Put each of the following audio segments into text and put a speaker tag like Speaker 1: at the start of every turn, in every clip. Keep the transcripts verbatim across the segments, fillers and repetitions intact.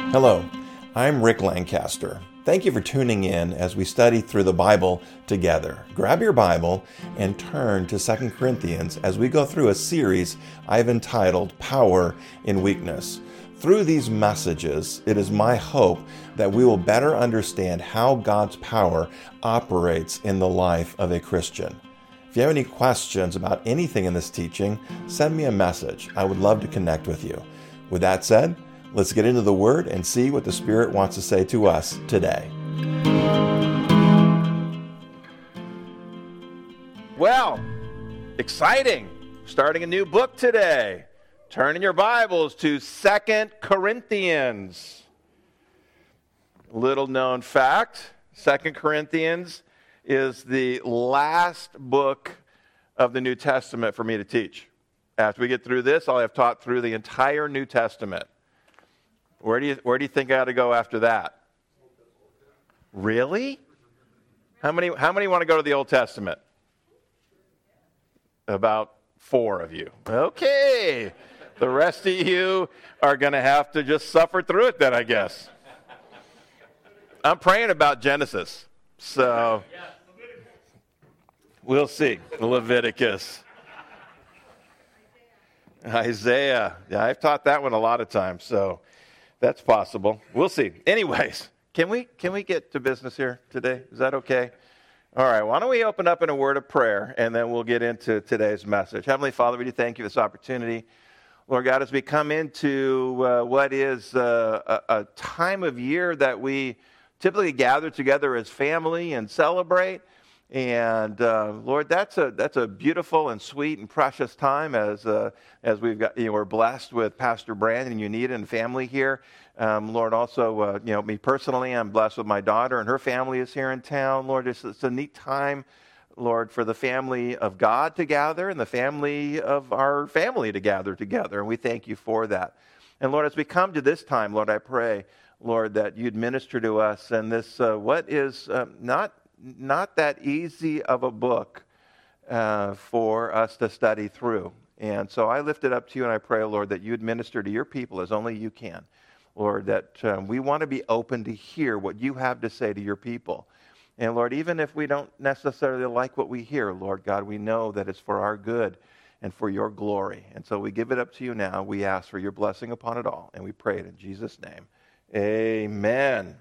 Speaker 1: Hello, I'm Rick Lancaster. Thank you for tuning in as we study through the Bible together. Grab your Bible and turn to Second Corinthians as we go through a series I've entitled Power in Weakness. Through these messages, it is my hope that we will better understand how God's power operates in the life of a Christian. If you have any questions about anything in this teaching, send me a message. I would love to connect with you. With that said, let's get into the Word and see what the Spirit wants to say to us today.
Speaker 2: Well, exciting. Starting a new book today. Turn in your Bibles to Second Corinthians. Little known fact, Second Corinthians is the last book of the New Testament for me to teach. After we get through this, I'll have taught through the entire New Testament. Where do you where do you think I ought to go after that? Really? How many how many want to go to the Old Testament? About four of you. Okay. The rest of you are going to have to just suffer through it then, I guess. I'm praying about Genesis. So we'll see. Leviticus. Isaiah. Yeah, I've taught that one a lot of times, so that's possible. We'll see. Anyways, can we can we get to business here today? Is that okay? All right, why don't we open up in a word of prayer, and then we'll get into today's message. Heavenly Father, we do thank you for this opportunity. Lord God, as we come into uh, what is uh, a, a time of year that we typically gather together as family and celebrate, and uh, Lord, that's a that's a beautiful and sweet and precious time as uh, as we've got you know we're blessed with Pastor Brandon and Unita and family here. Um, Lord, also uh, you know me personally, I'm blessed with my daughter and her family is here in town. Lord, it's, it's a neat time, Lord, for the family of God to gather and the family of our family to gather together, and we thank you for that. And Lord, as we come to this time, Lord, I pray, Lord, that you'd minister to us and this uh, what is uh, not. Not that easy of a book uh, for us to study through. And so I lift it up to you and I pray, Lord, that you administer to your people as only you can. Lord, that um, we want to be open to hear what you have to say to your people. And Lord, even if we don't necessarily like what we hear, Lord God, we know that it's for our good and for your glory. And so we give it up to you now. We ask for your blessing upon it all. And we pray it in Jesus' name. Amen.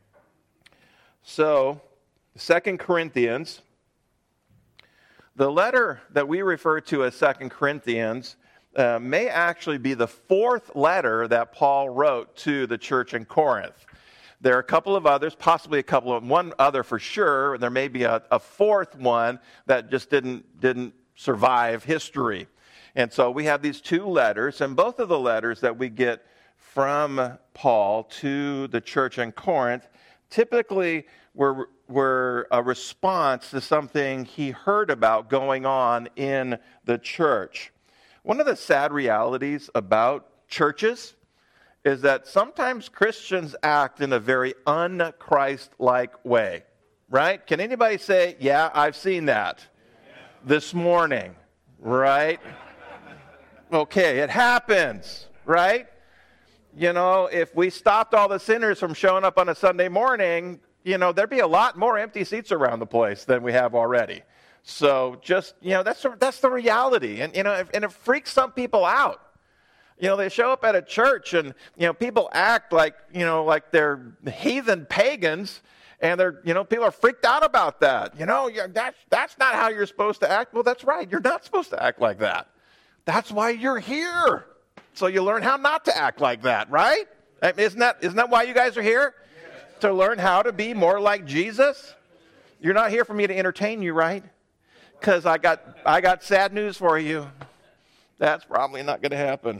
Speaker 2: So, Second Corinthians, the letter that we refer to as Second Corinthians uh, may actually be the fourth letter that Paul wrote to the church in Corinth. There are a couple of others, possibly a couple of, one other for sure. There may be a, a fourth one that just didn't, didn't survive history. And so we have these two letters, and both of the letters that we get from Paul to the church in Corinth typically were were a response to something he heard about going on in the church. One of the sad realities about churches is that sometimes Christians act in a very un-Christ-like way, right? Can anybody say, yeah, I've seen that this morning, right? Okay, it happens, right? You know, if we stopped all the sinners from showing up on a Sunday morning, you know, there'd be a lot more empty seats around the place than we have already. So just, you know, that's that's the reality. And, you know, and it freaks some people out. You know, they show up at a church and, you know, people act like, you know, like they're heathen pagans. And they're, you know, people are freaked out about that. You know, that's, that's not how you're supposed to act. Well, that's right. You're not supposed to act like that. That's why you're here. So you learn how not to act like that, right? Isn't that, isn't that why you guys are here? To learn how to be more like Jesus? You're not here for me to entertain you, right? Because I got I got sad news for you. That's probably not going to happen.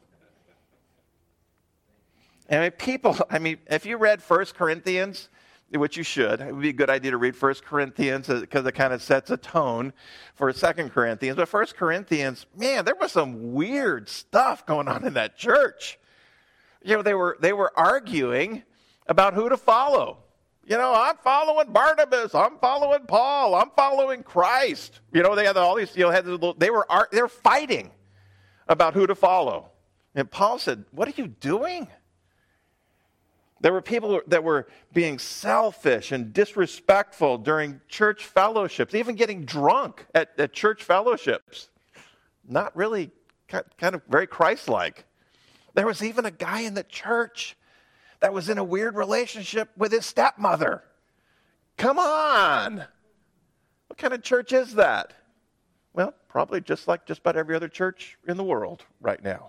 Speaker 2: I mean, people, I mean, if you read First Corinthians, which you should, it would be a good idea to read First Corinthians because it kind of sets a tone for Second Corinthians. But First Corinthians, man, there was some weird stuff going on in that church. You know, they were they were arguing about who to follow. You know, I'm following Barnabas. I'm following Paul. I'm following Christ. You know, they had all these, you know, had this little, they were they were fighting about who to follow. And Paul said, what are you doing? There were people that were being selfish and disrespectful during church fellowships, even getting drunk at, at church fellowships. Not really kind of very Christ-like. There was even a guy in the church that was in a weird relationship with his stepmother. Come on! What kind of church is that? Well, probably just like just about every other church in the world right now.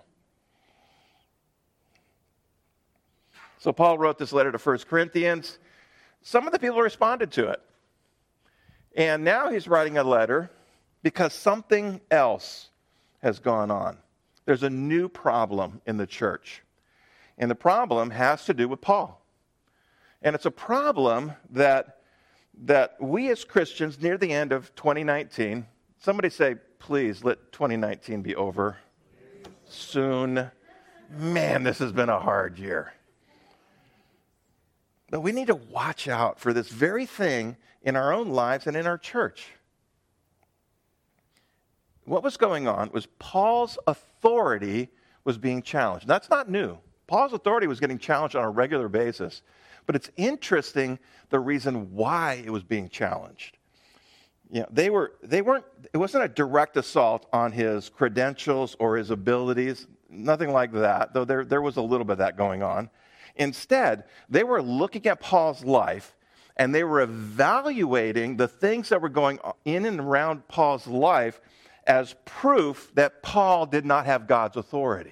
Speaker 2: So Paul wrote this letter to First Corinthians. Some of the people responded to it. And now he's writing a letter because something else has gone on. There's a new problem in the church. And the problem has to do with Paul. And it's a problem that, that we as Christians near the end of twenty nineteen, somebody say, please let twenty nineteen be over soon. Man, this has been a hard year. But we need to watch out for this very thing in our own lives and in our church. What was going on was Paul's authority was being challenged. That's not new. Paul's authority was getting challenged on a regular basis. But it's interesting the reason why it was being challenged. You know, they were, they weren't, it wasn't a direct assault on his credentials or his abilities, nothing like that, though there, there was a little bit of that going on. Instead, they were looking at Paul's life and they were evaluating the things that were going in and around Paul's life as proof that Paul did not have God's authority.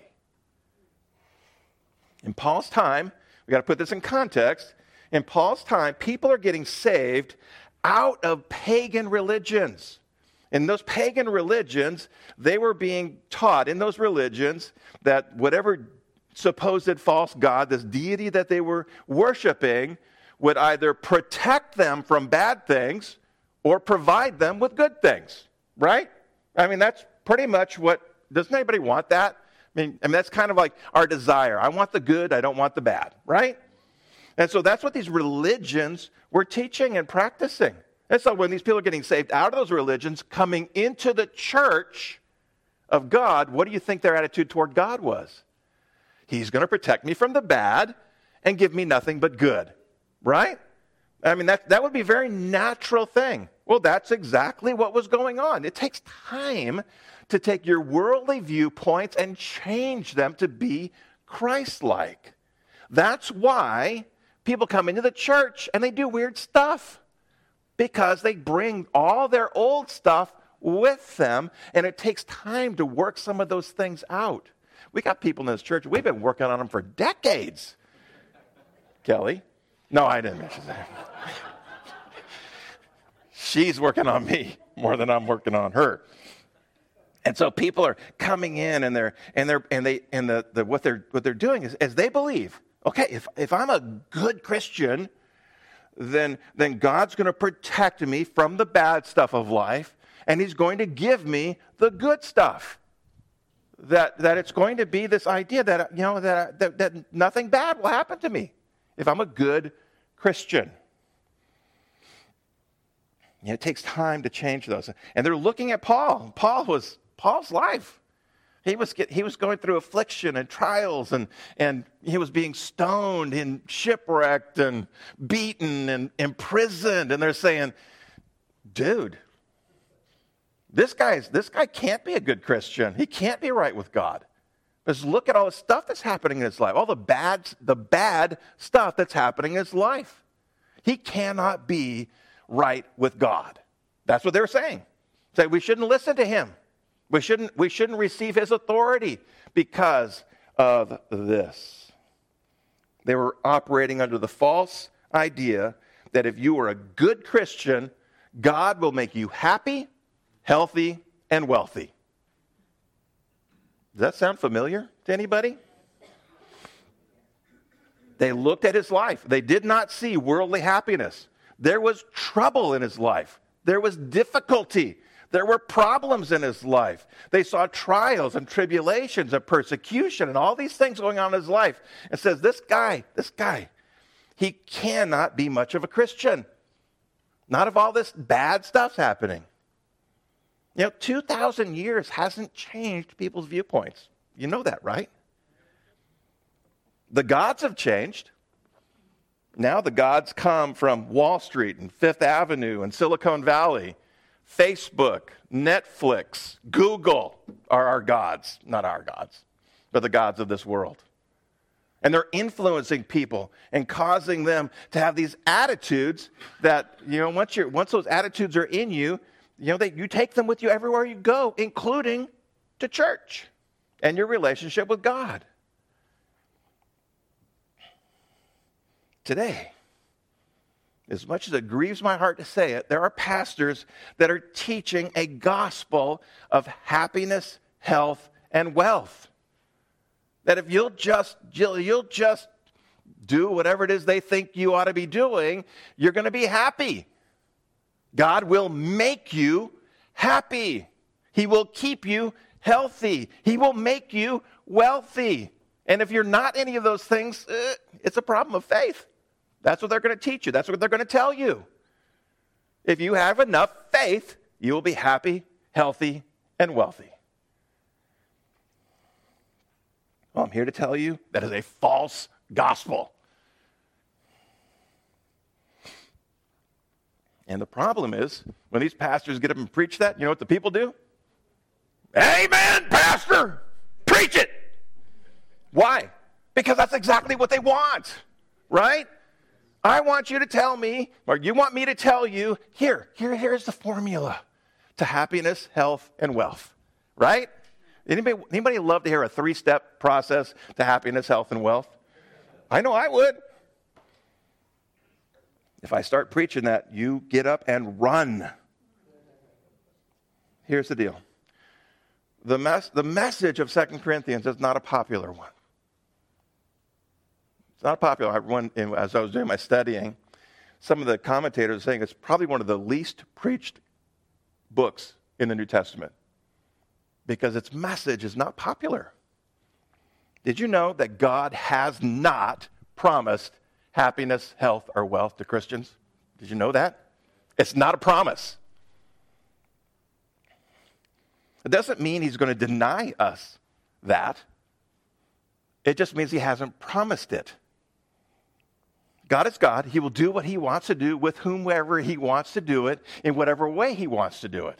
Speaker 2: In Paul's time, we got to put this in context, in Paul's time, people are getting saved out of pagan religions. In those pagan religions, they were being taught in those religions that whatever supposed false god, this deity that they were worshiping, would either protect them from bad things or provide them with good things, right? I mean, that's pretty much what, doesn't anybody want that? I mean, I mean, that's kind of like our desire. I want the good, I don't want the bad, right? And so that's what these religions were teaching and practicing. And so when these people are getting saved out of those religions, coming into the church of God, what do you think their attitude toward God was? He's going to protect me from the bad and give me nothing but good, right? I mean, that, that would be a very natural thing. Well, that's exactly what was going on. It takes time to take your worldly viewpoints and change them to be Christ-like. That's why people come into the church and they do weird stuff, because they bring all their old stuff with them, and it takes time to work some of those things out. We got people in this church, we've been working on them for decades. Kelly? No, I didn't mention that. She's working on me more than I'm working on her. And so people are coming in and they're and they're and they and the, the what they're what they're doing is as they believe, okay, if, if I'm a good Christian, then then God's going to protect me from the bad stuff of life, and he's going to give me the good stuff. That that it's going to be this idea that you know that, that that nothing bad will happen to me if I'm a good Christian. You know, it takes time to change those. And they're looking at Paul. Paul was Paul's life. He was get, he was going through affliction and trials, and and he was being stoned and shipwrecked and beaten and imprisoned. And they're saying, dude, This guy's this guy can't be a good Christian. He can't be right with God. Because look at all the stuff that's happening in his life, all the bad, the bad stuff that's happening in his life. He cannot be right with God. That's what they're saying. Say we shouldn't listen to him. We shouldn't we shouldn't receive his authority because of this. They were operating under the false idea that if you are a good Christian, God will make you happy, healthy, and wealthy. Does that sound familiar to anybody? They looked at his life. They did not see worldly happiness. There was trouble in his life. There was difficulty. There were problems in his life. They saw trials and tribulations and persecution and all these things going on in his life. And says, this guy, this guy, he cannot be much of a Christian. Not if all this bad stuff's happening. You know, two thousand years hasn't changed people's viewpoints. You know that, right? The gods have changed. Now the gods come from Wall Street and Fifth Avenue and Silicon Valley. Facebook, Netflix, Google are our gods. Not our gods, but the gods of this world. And they're influencing people and causing them to have these attitudes that, you know, once you're, once those attitudes are in you, you know, they, you take them with you everywhere you go, including to church and your relationship with God. Today, as much as it grieves my heart to say it, there are pastors that are teaching a gospel of happiness, health, and wealth. That if you'll just, you'll just do whatever it is they think you ought to be doing, you're going to be happy. God will make you happy. He will keep you healthy. He will make you wealthy. And if you're not any of those things, eh, it's a problem of faith. That's what they're going to teach you. That's what they're going to tell you. If you have enough faith, you will be happy, healthy, and wealthy. Well, I'm here to tell you that is a false gospel. And the problem is, when these pastors get up and preach that, you know what the people do? Amen, pastor! Preach it! Why? Because that's exactly what they want, right? I want you to tell me, or you want me to tell you, here, here, here's the formula to happiness, health, and wealth, right? Anybody, anybody love to hear a three-step process to happiness, health, and wealth? I know I would. If I start preaching that, you get up and run. Here's the deal. The, mes- the message of Second Corinthians is not a popular one. It's not popular. I went, as I was doing my studying, some of the commentators are saying it's probably one of the least preached books in the New Testament because its message is not popular. Did you know that God has not promised happiness, health, or wealth to Christians? Did you know that? It's not a promise. It doesn't mean he's going to deny us that. It just means he hasn't promised it. God is God. He will do what he wants to do with whomever he wants to do it in whatever way he wants to do it.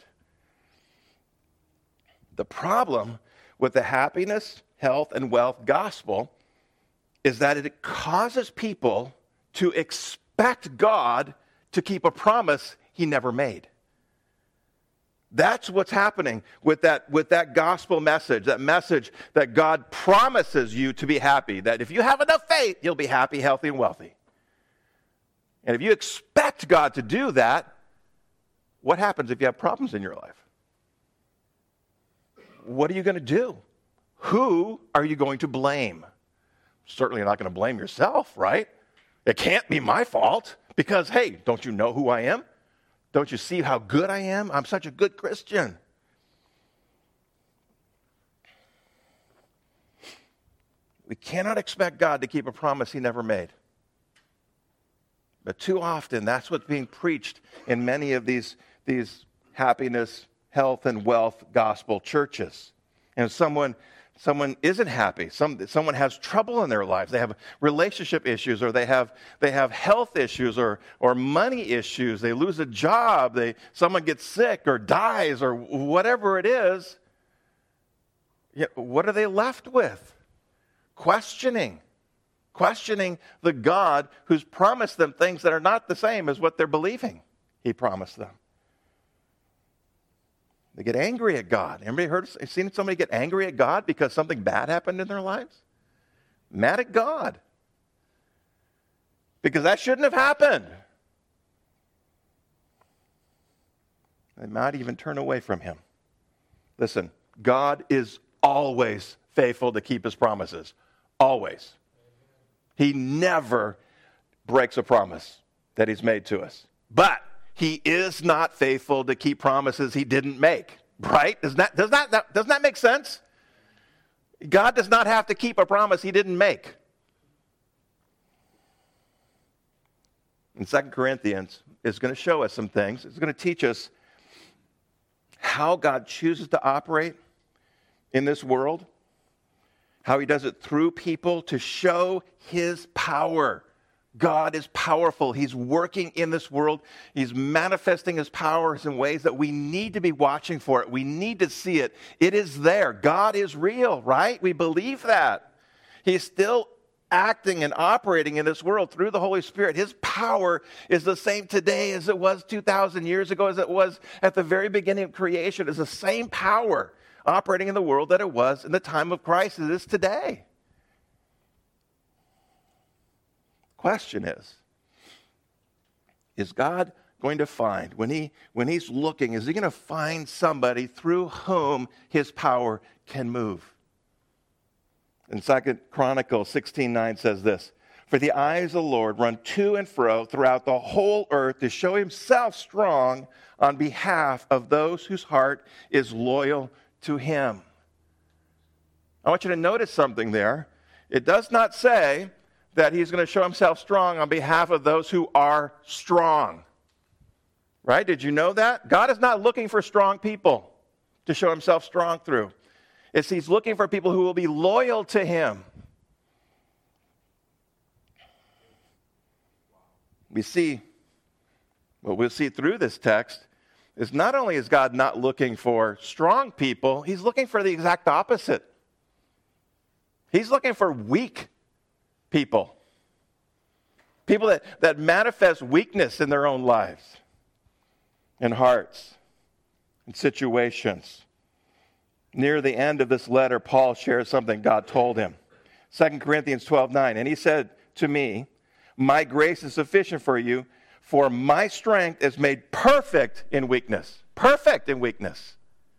Speaker 2: The problem with the happiness, health, and wealth gospel is that it causes people to expect God to keep a promise he never made. That's what's happening with that, with that gospel message, that message that God promises you to be happy, that if you have enough faith, you'll be happy, healthy, and wealthy. And if you expect God to do that, what happens if you have problems in your life? What are you going to do? Who are you going to blame? Certainly not going to blame yourself, right? It can't be my fault because, hey, don't you know who I am? Don't you see how good I am? I'm such a good Christian. We cannot expect God to keep a promise he never made. But too often, that's what's being preached in many of these, these happiness, health, and wealth gospel churches. And someone, someone isn't happy. Some, someone has trouble in their lives. They have relationship issues, or they have, they have health issues, or, or money issues. They lose a job. They, someone gets sick or dies, or whatever it is. Yet, what are they left with? Questioning. Questioning the God who's promised them things that are not the same as what they're believing he promised them. They get angry at God. Anybody heard, seen somebody get angry at God because something bad happened in their lives? Mad at God. Because that shouldn't have happened. They might even turn away from him. Listen, God is always faithful to keep his promises. Always. He never breaks a promise that he's made to us. But he is not faithful to keep promises he didn't make. Right? Does that, does that, that, doesn't that make sense? God does not have to keep a promise he didn't make. In Second Corinthians, it's going to show us some things. It's going to teach us how God chooses to operate in this world, how he does it through people to show his power. God is powerful. He's working in this world. He's manifesting his powers in ways that we need to be watching for it. We need to see it. It is there. God is real, right? We believe that. He's still acting and operating in this world through the Holy Spirit. His power is the same today as it was two thousand years ago, as it was at the very beginning of creation. It's the same power operating in the world that it was in the time of Christ as it is today. Question is, is God going to find, when he when he's looking, is he going to find somebody through whom his power can move? In Second Chronicles sixteen nine says this, "For the eyes of the Lord run to and fro throughout the whole earth to show himself strong on behalf of those whose heart is loyal to him." I want you to notice something there. It does not say that he's going to show himself strong on behalf of those who are strong. Right? Did you know that? God is not looking for strong people to show himself strong through. It's he's looking for people who will be loyal to him. We see, what we'll see through this text is not only is God not looking for strong people, he's looking for the exact opposite. He's looking for weak people. People that, that manifest weakness in their own lives, in hearts, in situations. Near the end of this letter, Paul shares something God told him. Second Corinthians twelve nine, "And he said to me, my grace is sufficient for you, for my strength is made perfect in weakness." Perfect in weakness.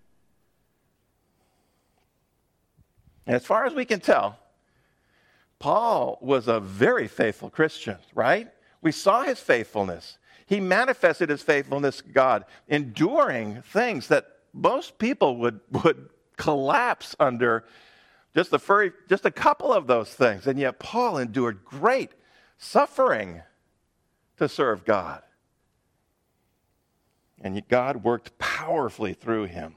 Speaker 2: And as far as we can tell, Paul was a very faithful Christian, right? We saw his faithfulness. He manifested his faithfulness to God, enduring things that most people would, would collapse under, just the furry, just a couple of those things. And yet Paul endured great suffering to serve God. And God worked powerfully through him.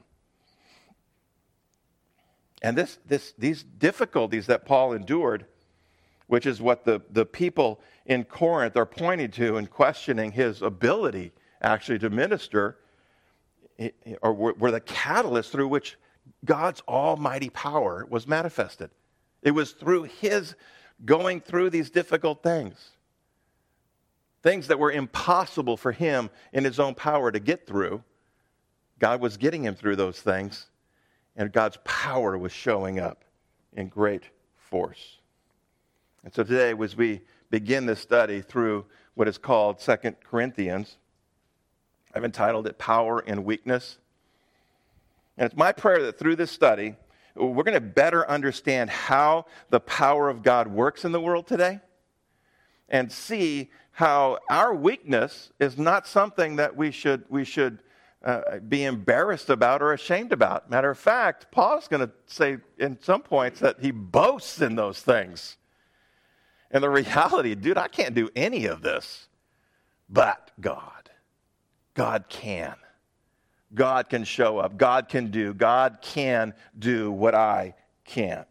Speaker 2: And this, this, these difficulties that Paul endured, which is what the, the people in Corinth are pointing to and questioning his ability actually to minister, or were, were the catalyst through which God's almighty power was manifested. It was through his going through these difficult things. Things that were impossible for him in his own power to get through. God was getting him through those things, and God's power was showing up in great force. And so today, as we begin this study through what is called Second Corinthians, I've entitled it Power and Weakness. And it's my prayer that through this study, we're going to better understand how the power of God works in the world today, and see how our weakness is not something that we should we should uh, be embarrassed about or ashamed about. Matter of fact, Paul's going to say in some points that he boasts in those things. And the reality, dude, I can't do any of this, but God. God can. God can show up. God can do. God can do what I can't.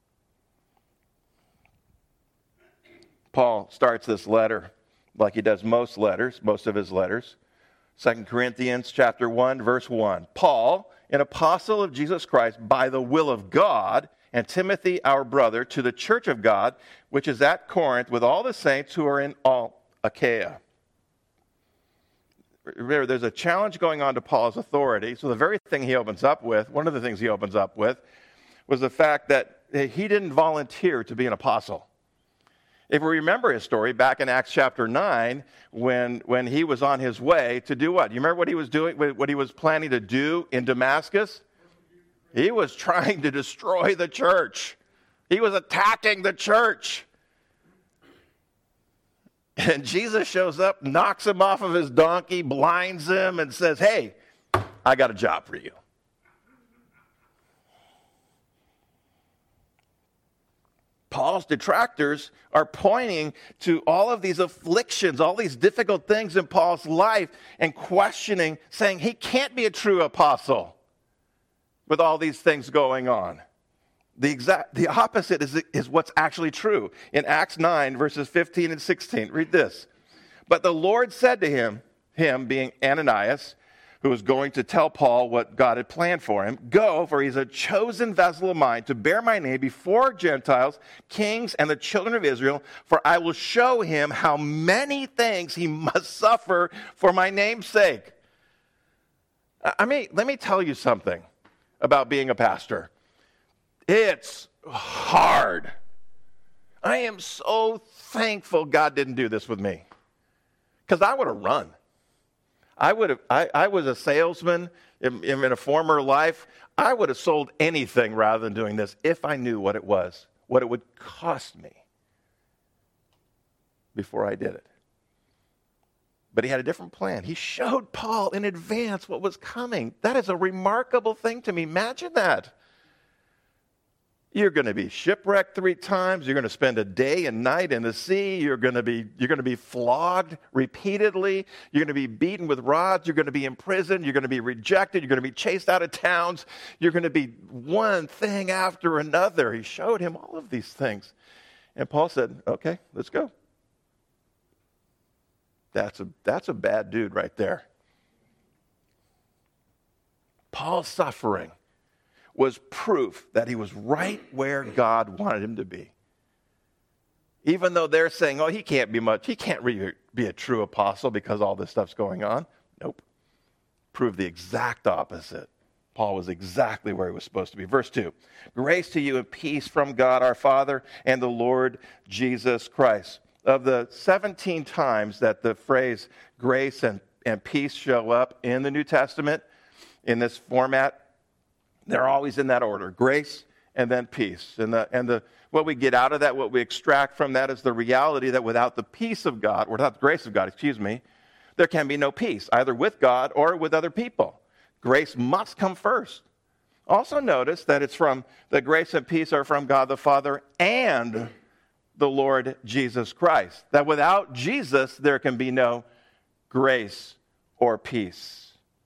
Speaker 2: Paul starts this letter like he does most letters, most of his letters. Second Corinthians chapter one, verse one. "Paul, an apostle of Jesus Christ by the will of God, and Timothy, our brother, to the church of God, which is at Corinth, with all the saints who are in all Achaia." Remember, there's a challenge going on to Paul's authority. So the very thing he opens up with, one of the things he opens up with, was the fact that he didn't volunteer to be an apostle. If we remember his story back in Acts chapter nine, when, when he was on his way to do what? You remember what he was doing, what he was planning to do in Damascus? He was trying to destroy the church. He was attacking the church. And Jesus shows up, knocks him off of his donkey, blinds him, and says, "Hey, I got a job for you." Paul's detractors are pointing to all of these afflictions, all these difficult things in Paul's life, and questioning, saying he can't be a true apostle with all these things going on. The exact, the opposite is, is what's actually true. In Acts nine, verses fifteen and sixteen, read this. But the Lord said to him, him being Ananias, who was going to tell Paul what God had planned for him, go, for he's a chosen vessel of mine to bear my name before Gentiles, kings, and the children of Israel, for I will show him how many things he must suffer for my name's sake. I mean, let me tell you something about being a pastor. It's hard. I am so thankful God didn't do this with me, because I would have run. I would have. I, I was a salesman in, in a former life. I would have sold anything rather than doing this if I knew what it was, what it would cost me before I did it. But he had a different plan. He showed Paul in advance what was coming. That is a remarkable thing to me. Imagine that. You're going to be shipwrecked three times. You're going to spend a day and night in the sea. You're going to be, you're going to be flogged repeatedly. You're going to be beaten with rods. You're going to be imprisoned. You're going to be rejected. You're going to be chased out of towns. You're going to be one thing after another. He showed him all of these things. And Paul said, okay, let's go. That's a, that's a bad dude right there. Paul's suffering was proof that he was right where God wanted him to be. Even though they're saying, oh, he can't be much, he can't really be a true apostle because all this stuff's going on. Nope. Proved the exact opposite. Paul was exactly where he was supposed to be. Verse two, grace to you and peace from God our Father and the Lord Jesus Christ. Of the seventeen times that the phrase grace and, and peace show up in the New Testament in this format, they're always in that order, grace and then peace. And the and the what we get out of that, what we extract from that is the reality that without the peace of God, or without the grace of God, excuse me, there can be no peace, either with God or with other people. Grace must come first. Also notice that it's from, the grace and peace are from God the Father and the Lord Jesus Christ. That without Jesus, there can be no grace or peace.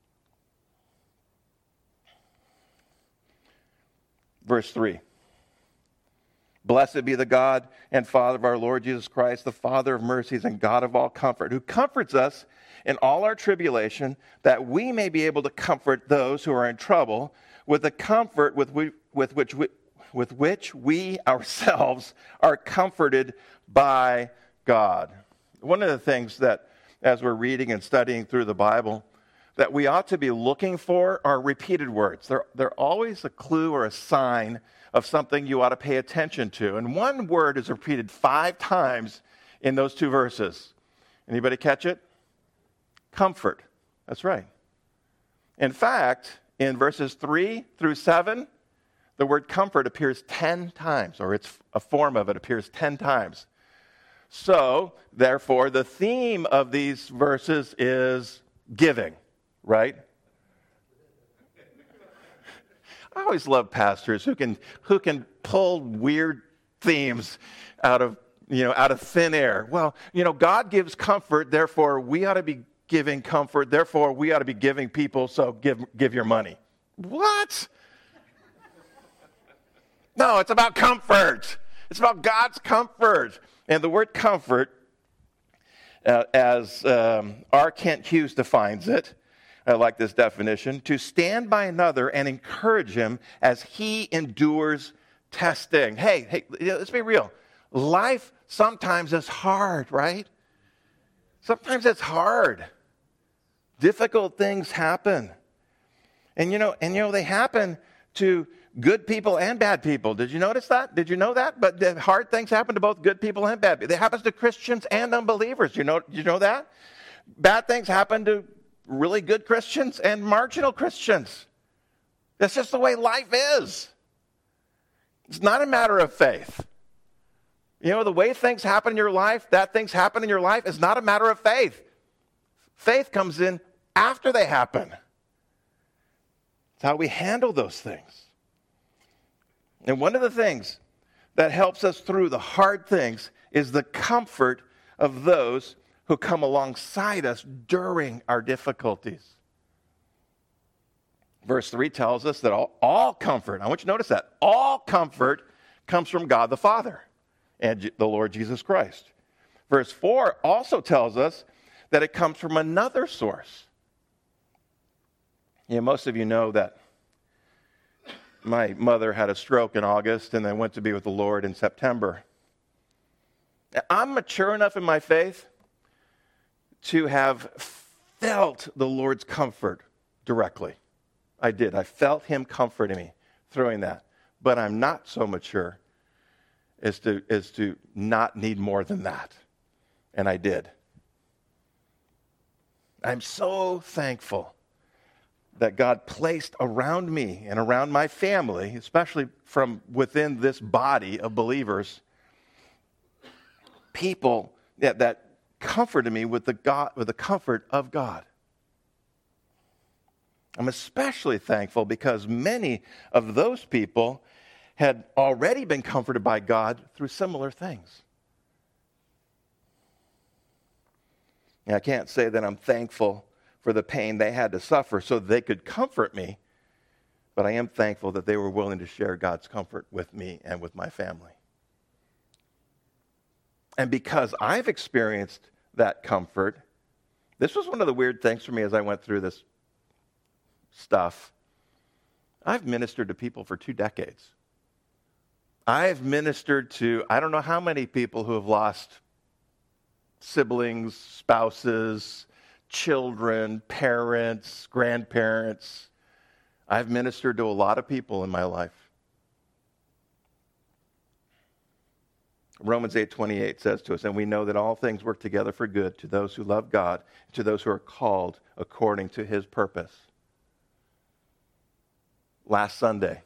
Speaker 2: Verse three, blessed be the God and Father of our Lord Jesus Christ, the Father of mercies and God of all comfort, who comforts us in all our tribulation, that we may be able to comfort those who are in trouble with the comfort with, we, with, which, we, with which we ourselves are comforted by God. One of the things that, as we're reading and studying through the Bible, that we ought to be looking for are repeated words. They're, they're always a clue or a sign of something you ought to pay attention to. And one word is repeated five times in those two verses. Anybody catch it? Comfort. That's right. In fact, in verses three through seven, the word comfort appears ten times, or it's a form of it appears ten times. So, therefore, the theme of these verses is giving. Right? I always love pastors who can who can pull weird themes out of, you know, out of thin air. Well, you know, God gives comfort, therefore we ought to be giving comfort, therefore we ought to be giving people, so give give your money. What? No, it's about comfort. It's about God's comfort. And the word comfort, uh, as um, R. Kent Hughes defines it, I like this definition, to stand by another and encourage him as he endures testing. Hey, hey, let's be real. Life sometimes is hard, right? Sometimes it's hard. Difficult things happen. And you know, and you know, they happen to good people and bad people. Did you notice that? Did you know that? But the hard things happen to both good people and bad people. It happens to Christians and unbelievers. You know, you know that? Bad things happen to really good Christians and marginal Christians. That's just the way life is. It's not a matter of faith. You know, the way things happen in your life, that things happen in your life is not a matter of faith. Faith comes in after they happen. It's how we handle those things. And one of the things that helps us through the hard things is the comfort of those who come alongside us during our difficulties. Verse three tells us that all, all comfort, I want you to notice that, all comfort comes from God the Father and the Lord Jesus Christ. Verse four also tells us that it comes from another source. You know, most of you know that my mother had a stroke in August and then went to be with the Lord in September. I'm mature enough in my faith to have felt the Lord's comfort directly. I did. I felt him comforting me through that. But I'm not so mature as to, as to not need more than that. And I did. I'm so thankful that God placed around me and around my family, especially from within this body of believers, people that, that comforted me with the God, with the comfort of God. I'm especially thankful because many of those people had already been comforted by God through similar things. And I can't say that I'm thankful for the pain they had to suffer so they could comfort me, but I am thankful that they were willing to share God's comfort with me and with my family. And because I've experienced that comfort, this was one of the weird things for me as I went through this stuff. I've ministered to people for two decades. I've ministered to, I don't know how many people who have lost siblings, spouses, children, parents, grandparents. I've ministered to a lot of people in my life. Romans eight twenty-eight says to us, and we know that all things work together for good to those who love God, to those who are called according to his purpose. Last Sunday,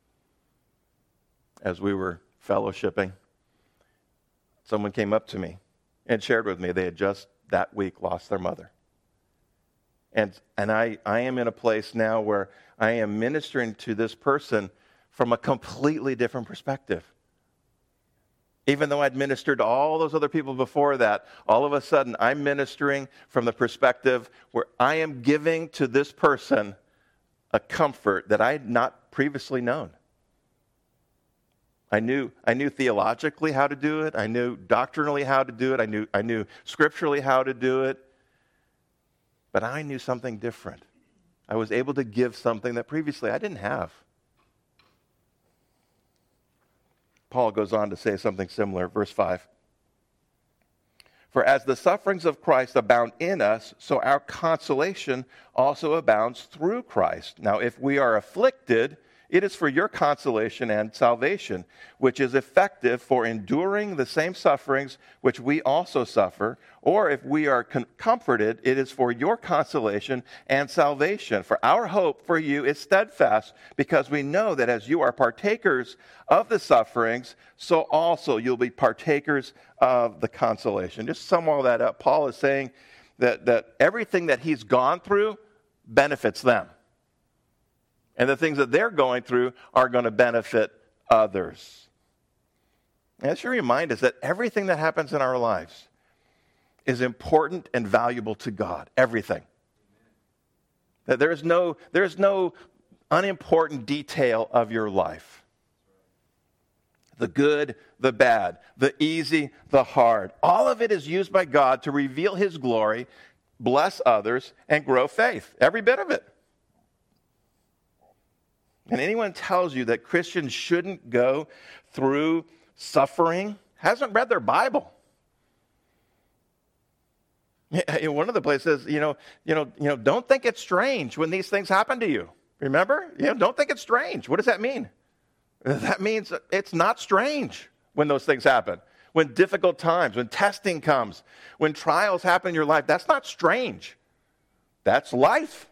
Speaker 2: as we were fellowshipping, someone came up to me and shared with me they had just that week lost their mother. And and I, I am in a place now where I am ministering to this person from a completely different perspective. Even though I'd ministered to all those other people before that, all of a sudden I'm ministering from the perspective where I am giving to this person a comfort that I had not previously known. I knew I knew theologically how to do it. I knew doctrinally how to do it. I knew I knew scripturally how to do it. But I knew something different. I was able to give something that previously I didn't have. Paul goes on to say something similar, verse five. For as the sufferings of Christ abound in us, so our consolation also abounds through Christ. Now, if we are afflicted, it is for your consolation and salvation, which is effective for enduring the same sufferings which we also suffer. Or if we are con- comforted, it is for your consolation and salvation. For our hope for you is steadfast, because we know that as you are partakers of the sufferings, so also you'll be partakers of the consolation. Just to sum all that up, Paul is saying that, that everything that he's gone through benefits them. And the things that they're going through are going to benefit others. And that should remind us that everything that happens in our lives is important and valuable to God. Everything. That there is no, there is no unimportant detail of your life. The good, the bad, the easy, the hard. All of it is used by God to reveal his glory, bless others, and grow faith. Every bit of it. And anyone tells you that Christians shouldn't go through suffering hasn't read their Bible. One of the places, you know, you know, you know, don't think it's strange when these things happen to you. Remember? You know, don't think it's strange. What does that mean? That means it's not strange when those things happen. When difficult times, when testing comes, when trials happen in your life, that's not strange. That's life.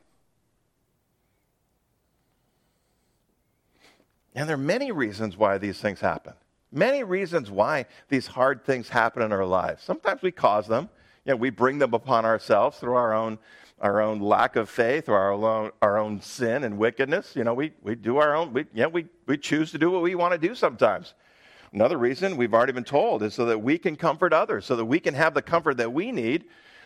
Speaker 2: And there are many reasons why these things happen. Many reasons why these hard things happen in our lives. Sometimes we cause them. You know, we bring them upon ourselves through our own our own lack of faith or our own our own sin and wickedness. You know, we we do our own. We yeah we we choose to do what we want to do sometimes. Another reason we've already been told is so that we can comfort others, so that we can have the comfort that we need,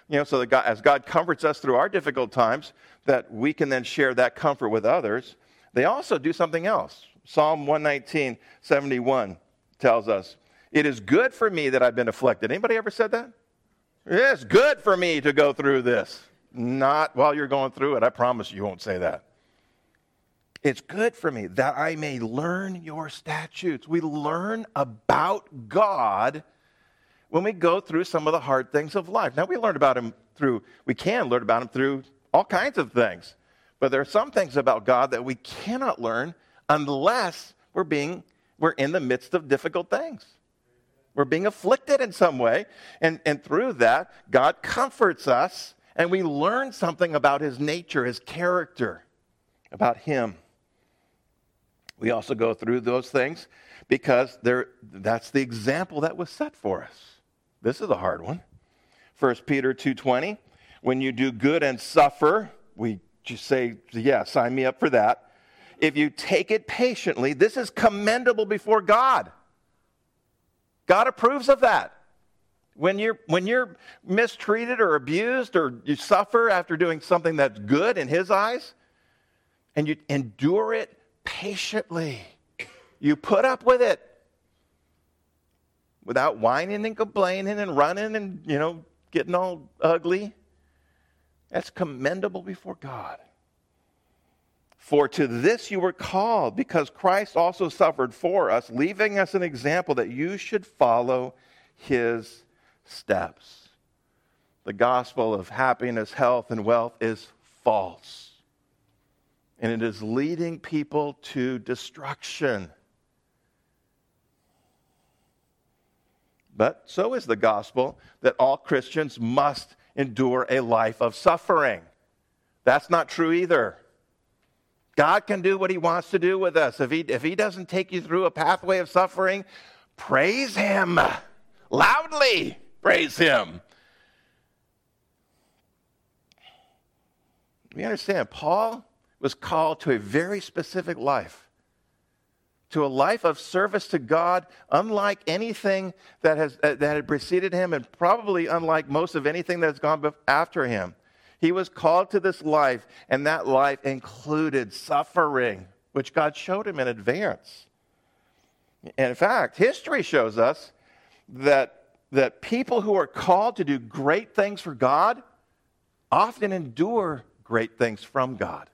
Speaker 2: you know, so that God, as God comforts us through our difficult times, that we can then share that comfort with others. They also do something else. Psalm one nineteen, seventy-one tells us, it is good for me that I've been afflicted. Anybody ever said that? It's good for me to go through this. Not while you're going through it. I promise you won't say that. It's good for me that I may learn your statutes. We learn about God when we go through some of the hard things of life. Now, we learn about him through, we can learn about him through all kinds of things. But there are some things about God that we cannot learn unless we're being, we're in the midst of difficult things. We're being afflicted in some way. And, and through that, God comforts us, and we learn something about his nature, his character, about him. We also go through those things because that's the example that was set for us. This is a hard one. First Peter two twenty, when you do good and suffer, we just say, yeah, sign me up for that. If you take it patiently, this is commendable before God. God approves of that. When you're, when you're mistreated or abused or you suffer after doing something that's good in his eyes, and you endure it patiently, you put up with it without whining and complaining and running and, you know, getting all ugly, that's commendable before God. For to this you were called, because Christ also suffered for us, leaving us an example that you should follow his steps. The gospel of happiness, health, and wealth is false. And it is leading people to destruction. But so is the gospel that all Christians must endure a life of suffering. That's not true either. God can do what he wants to do with us. If he, if he doesn't take you through a pathway of suffering, praise him. Loudly praise him. We understand, Paul was called to a very specific life. To a life of service to God, unlike anything that has uh, that had preceded him, and probably unlike most of anything that has gone after him. He was called to this life, and that life included suffering, which God showed him in advance. And in fact, history shows us that, that people who are called to do great things for God often endure great things from God.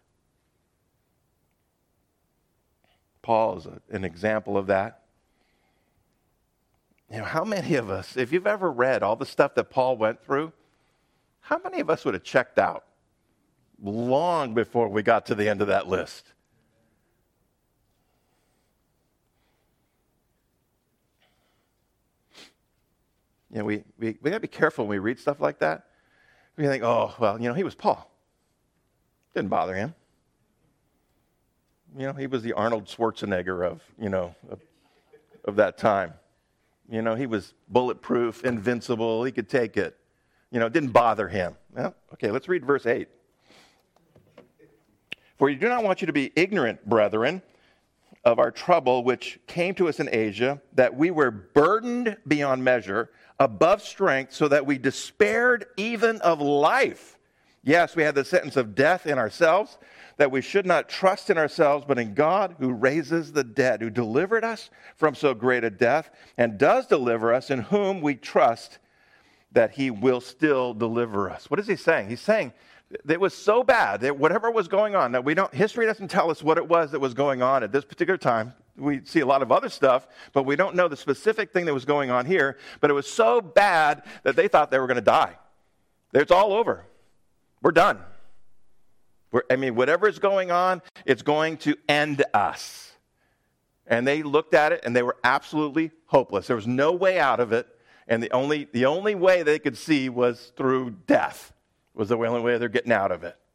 Speaker 2: Paul is a, an example of that. You know, how many of us, if you've ever read all the stuff that Paul went through, how many of us would have checked out long before we got to the end of that list? You know, we, we, we got to be careful when we read stuff like that. We think, oh, well, you know, he was Paul. Didn't bother him. You know, he was the Arnold Schwarzenegger of, you know, of, of that time. You know, he was bulletproof, invincible. He could take it. You know, it didn't bother him. Well, okay, let's read verse eight. For you do not want you to be ignorant, brethren, of our trouble which came to us in Asia, that we were burdened beyond measure, above strength, so that we despaired even of life. Yes, we had the sentence of death in ourselves, that we should not trust in ourselves, but in God who raises the dead, who delivered us from so great a death, and does deliver us, in whom we trust that he will still deliver us. What is he saying? He's saying it was so bad that whatever was going on, that we don't, history doesn't tell us what it was that was going on at this particular time. We see a lot of other stuff, but we don't know the specific thing that was going on here. But it was so bad that they thought they were going to die. It's all over. We're done. We're, I mean, whatever is going on, it's going to end us. And they looked at it, and they were absolutely hopeless. There was no way out of it. And the only the only way they could see was through death, was the only way they're getting out of it.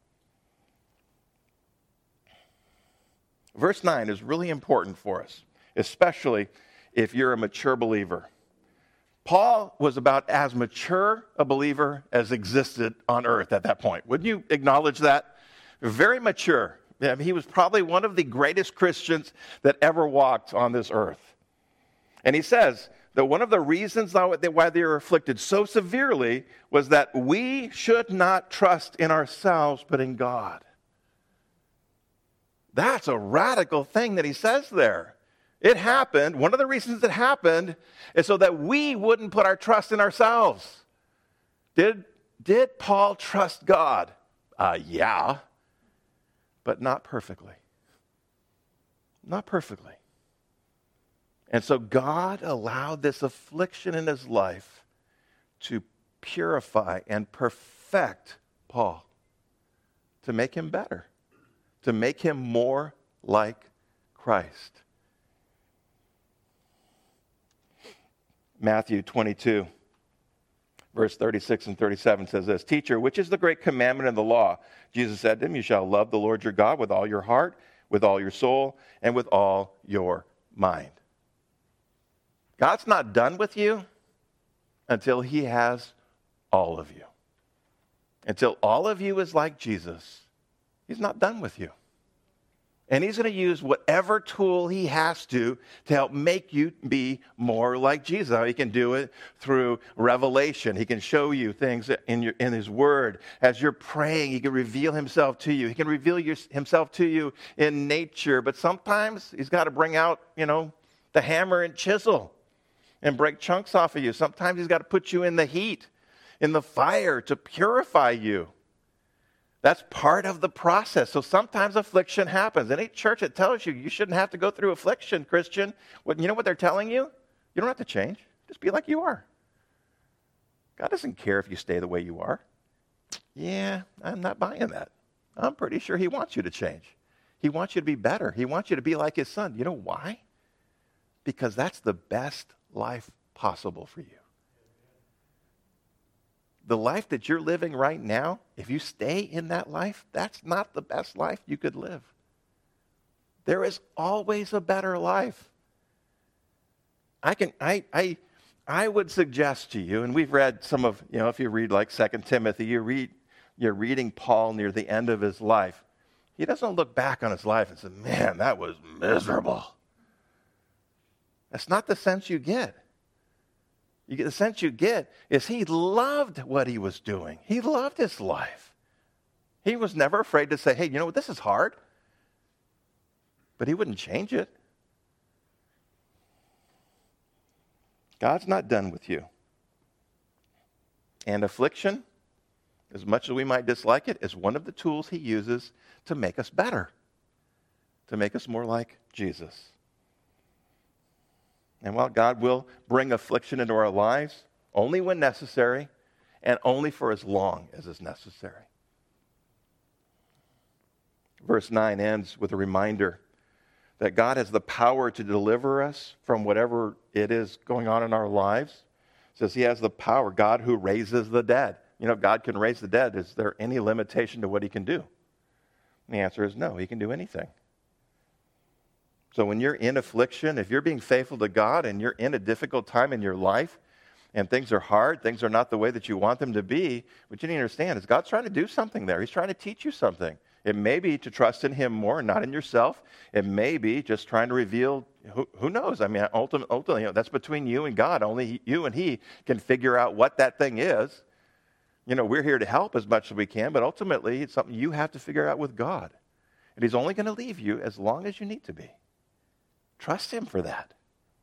Speaker 2: Verse nine is really important for us, especially if you're a mature believer. Paul was about as mature a believer as existed on earth at that point. Wouldn't you acknowledge that? Very mature. I mean, he was probably one of the greatest Christians that ever walked on this earth. And he says, that one of the reasons why they were afflicted so severely was that we should not trust in ourselves, but in God. That's a radical thing that he says there. It happened. One of the reasons it happened is so that we wouldn't put our trust in ourselves. Did, did Paul trust God? Uh, yeah, but not perfectly. Not perfectly. And so God allowed this affliction in his life to purify and perfect Paul, to make him better, to make him more like Christ. Matthew twenty-two, verse thirty-six and thirty-seven says this, "Teacher, which is the great commandment in the law?" Jesus said to him, "You shall love the Lord your God with all your heart, with all your soul, and with all your mind." God's not done with you until he has all of you. Until all of you is like Jesus, he's not done with you. And he's going to use whatever tool he has to to help make you be more like Jesus. He can do it through revelation. He can show you things in, your, in his word. As you're praying, he can reveal himself to you. He can reveal your, himself to you in nature. But sometimes he's got to bring out, you know, the hammer and chisel and break chunks off of you. Sometimes he's got to put you in the heat, in the fire to purify you. That's part of the process. So sometimes affliction happens. Any church that tells you you shouldn't have to go through affliction, Christian, what, you know what they're telling you? You don't have to change. Just be like you are. God doesn't care if you stay the way you are. Yeah, I'm not buying that. I'm pretty sure he wants you to change. He wants you to be better. He wants you to be like his son. You know why? Because that's the best life possible for you. The life that you're living right now, if you stay in that life, that's not the best life you could live. There is always a better life. I can, I, I, I would suggest to you, and we've read some of, you know, if you read like Second Timothy, you read, you're reading Paul near the end of his life. He doesn't look back on his life and say, "Man, that was miserable." That's not the sense you get. You get the sense you get is he loved what he was doing. He loved his life. He was never afraid to say, "Hey, you know what? This is hard." But he wouldn't change it. God's not done with you. And affliction, as much as we might dislike it, is one of the tools he uses to make us better, to make us more like Jesus. And while God will bring affliction into our lives, only when necessary, and only for as long as is necessary. Verse nine ends with a reminder that God has the power to deliver us from whatever it is going on in our lives. It says he has the power, God who raises the dead. You know, God can raise the dead. Is there any limitation to what he can do? And the answer is no, he can do anything. So when you're in affliction, if you're being faithful to God and you're in a difficult time in your life and things are hard, things are not the way that you want them to be, what you need to understand is God's trying to do something there. He's trying to teach you something. It may be to trust in him more, not in yourself. It may be just trying to reveal, who, who knows? I mean, ultimately, ultimately you know, that's between you and God. Only you and he can figure out what that thing is. You know, we're here to help as much as we can, but ultimately it's something you have to figure out with God. And he's only going to leave you as long as you need to be. Trust him for that.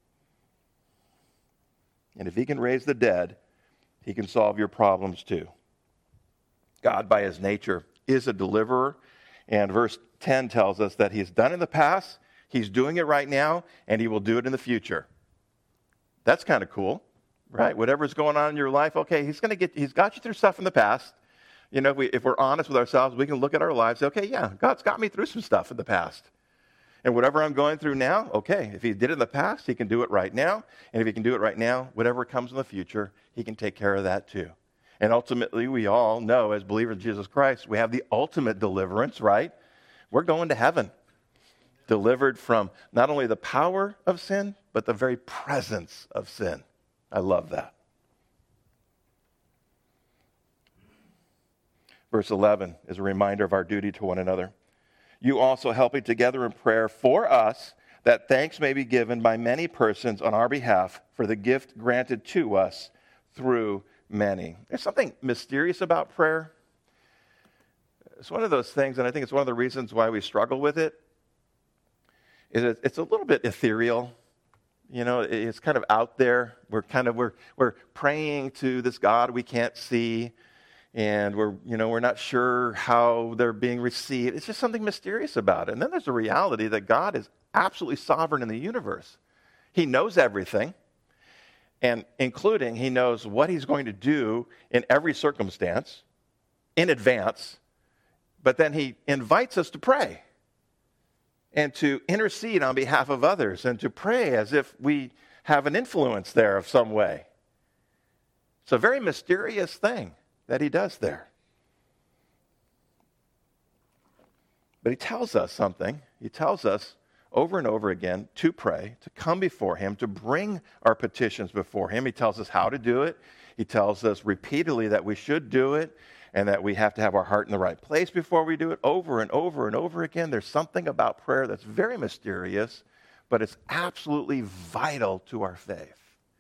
Speaker 2: And if he can raise the dead, he can solve your problems too. God, by his nature, is a deliverer. And verse ten tells us that he's done in the past, he's doing it right now, and he will do it in the future. That's kind of cool, right? Whatever's going on in your life, okay, he's going to get, he's got you through stuff in the past. You know, if, we, if we're honest with ourselves, we can look at our lives and say, okay, yeah, God's got me through some stuff in the past. And whatever I'm going through now, okay, if he did it in the past, he can do it right now. And if he can do it right now, whatever comes in the future, he can take care of that too. And ultimately, we all know as believers in Jesus Christ, we have the ultimate deliverance, right? We're going to heaven, delivered from not only the power of sin, but the very presence of sin. I love that. Verse eleven is a reminder of our duty to one another. You also helping together in prayer for us, that thanks may be given by many persons on our behalf for the gift granted to us through many. There's something mysterious about prayer. It's one of those things, and I think it's one of the reasons why we struggle with it, is it, it's a little bit ethereal. You know, it's kind of out there. We're kind of, we're, we're praying to this God we can't see, and we're, you know, we're not sure how they're being received. It's just something mysterious about it. And then there's the reality that God is absolutely sovereign in the universe. He knows everything, and including he knows what he's going to do in every circumstance in advance, but then he invites us to pray and to intercede on behalf of others and to pray as if we have an influence there of some way. It's a very mysterious thing that he does there. But he tells us something. He tells us over and over again to pray, to come before him, to bring our petitions before him. He tells us how to do it. He tells us repeatedly that we should do it and that we have to have our heart in the right place before we do it, over and over and over again. There's something about prayer that's very mysterious, but it's absolutely vital to our faith.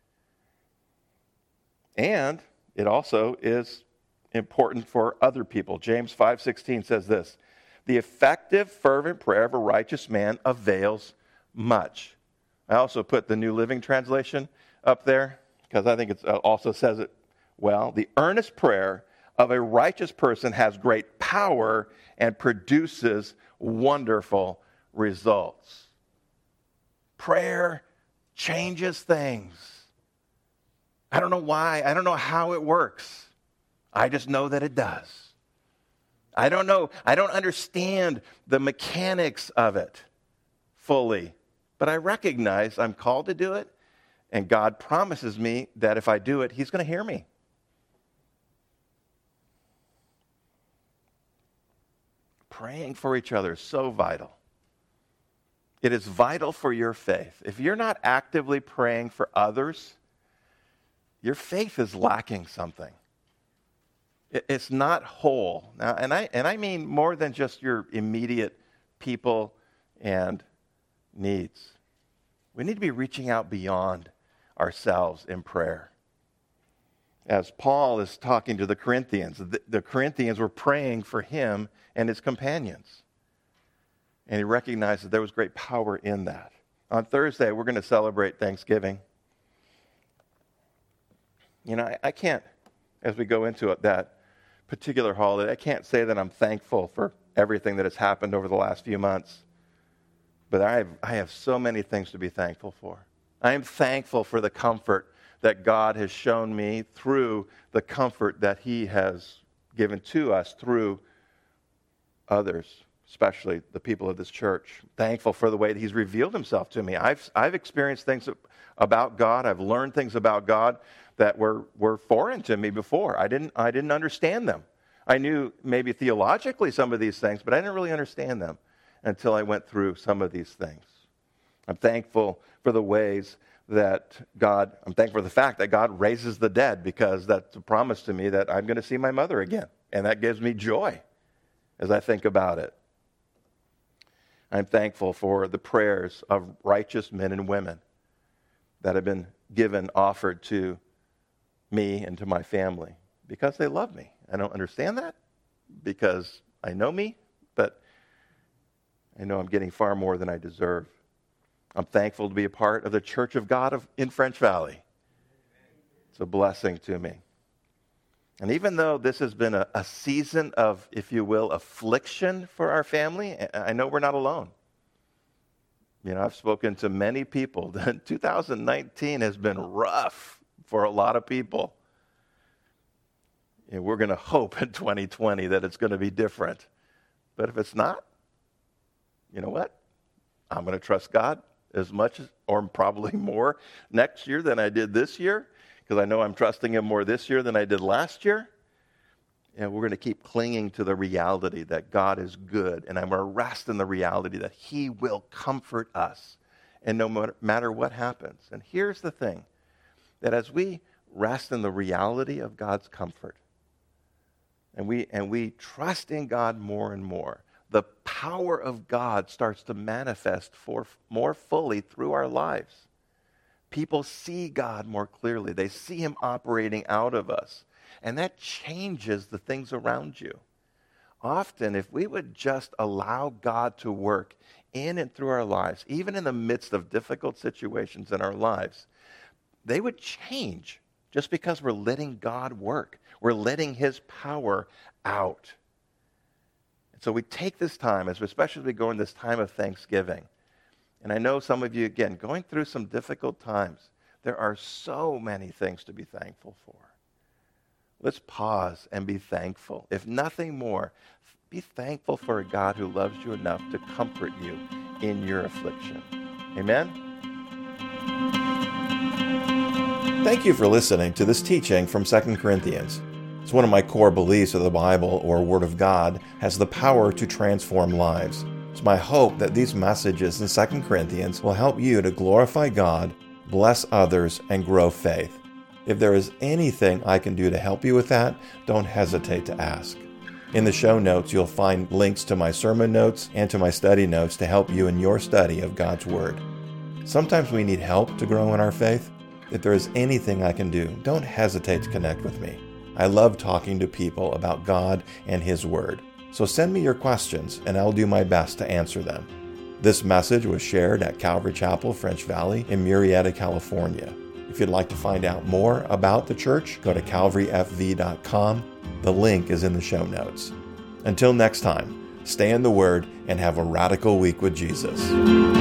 Speaker 2: And it also is important for other people. James five sixteen says this: the effective, fervent prayer of a righteous man avails much. I also put the New Living Translation up there because I think it also says it well. The earnest prayer of a righteous person has great power and produces wonderful results. Prayer changes things. I don't know why. I don't know how it works. I just know that it does. I don't know. I don't understand the mechanics of it fully, but I recognize I'm called to do it, and God promises me that if I do it, he's going to hear me. Praying for each other is so vital. It is vital for your faith. If you're not actively praying for others, your faith is lacking something. It's not whole. Now, and I and I mean more than just your immediate people and needs. We need to be reaching out beyond ourselves in prayer. As Paul is talking to the Corinthians, the, the Corinthians were praying for him and his companions. And he recognized that there was great power in that. On Thursday, we're going to celebrate Thanksgiving. You know, I, I can't, as we go into it, that particular holiday, I can't say that I'm thankful for everything that has happened over the last few months. But I have, I have so many things to be thankful for. I am thankful for the comfort that God has shown me through the comfort that he has given to us through others, especially the people of this church. Thankful for the way that he's revealed himself to me. I've, I've experienced things about God. I've learned things about God that were, were foreign to me before. I didn't, I didn't understand them. I knew maybe theologically some of these things, but I didn't really understand them until I went through some of these things. I'm thankful for the ways that God, I'm thankful for the fact that God raises the dead, because that's a promise to me that I'm going to see my mother again. And that gives me joy as I think about it. I'm thankful for the prayers of righteous men and women that have been given, offered to me and to my family because they love me. I don't understand that because I know me, but I know I'm getting far more than I deserve. I'm thankful to be a part of the Church of God of, in French Valley. It's a blessing to me. And even though this has been a, a season of, if you will, affliction for our family, I know we're not alone. You know, I've spoken to many people. two thousand nineteen has been rough for a lot of people. And we're going to hope in twenty twenty that it's going to be different. But if it's not, you know what? I'm going to trust God as much or probably more next year than I did this year, because I know I'm trusting him more this year than I did last year. And we're going to keep clinging to the reality that God is good, and I'm going to rest in the reality that he will comfort us, and no matter what happens. And here's the thing, that as we rest in the reality of God's comfort, and we and we trust in God more and more, the power of God starts to manifest for, more fully through our lives. People see God more clearly. They see him operating out of us. And that changes the things around you. Often, if we would just allow God to work in and through our lives, even in the midst of difficult situations in our lives, they would change just because we're letting God work. We're letting his power out. And so we take this time, as especially as we go in this time of Thanksgiving. And I know some of you, again, going through some difficult times. There are so many things to be thankful for. Let's pause and be thankful. If nothing more, be thankful for a God who loves you enough to comfort you in your affliction. Amen?
Speaker 1: Thank you for listening to this teaching from Second Corinthians. It's one of my core beliefs that the Bible, or Word of God, has the power to transform lives. It's my hope that these messages in Second Corinthians will help you to glorify God, bless others, and grow faith. If there is anything I can do to help you with that, don't hesitate to ask. In the show notes, you'll find links to my sermon notes and to my study notes to help you in your study of God's Word. Sometimes we need help to grow in our faith. If there is anything I can do, don't hesitate to connect with me. I love talking to people about God and His Word. So send me your questions, and I'll do my best to answer them. This message was shared at Calvary Chapel, French Valley in Murrieta, California. If you'd like to find out more about the church, go to calvary f v dot com. The link is in the show notes. Until next time, stay in the Word and have a radical week with Jesus.